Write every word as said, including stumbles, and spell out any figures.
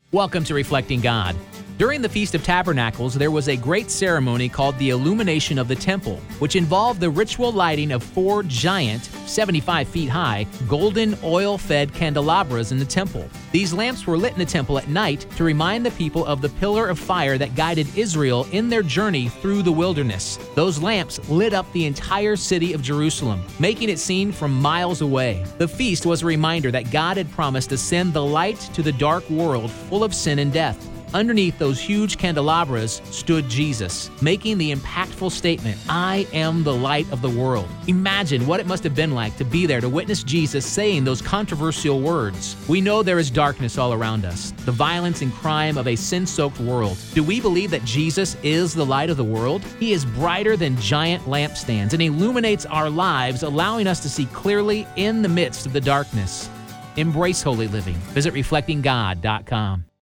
Welcome to Reflecting God. During the Feast of Tabernacles, there was a great ceremony called the Illumination of the Temple, which involved the ritual lighting of four giant, seventy-five feet high, golden oil-fed candelabras in the temple. These lamps were lit in the temple at night to remind the people of the pillar of fire that guided Israel in their journey through the wilderness. Those lamps lit up the entire city of Jerusalem, making it seen from miles away. The feast was a reminder that God had promised to send the light to the dark world full of sin and death. Underneath those huge candelabras stood Jesus, making the impactful statement, "I am the light of the world." Imagine what it must have been like to be there to witness Jesus saying those controversial words. We know there is darkness all around us, the violence and crime of a sin-soaked world. Do we believe that Jesus is the light of the world? He is brighter than giant lampstands and illuminates our lives, allowing us to see clearly in the midst of the darkness. Embrace holy living. Visit reflecting god dot com.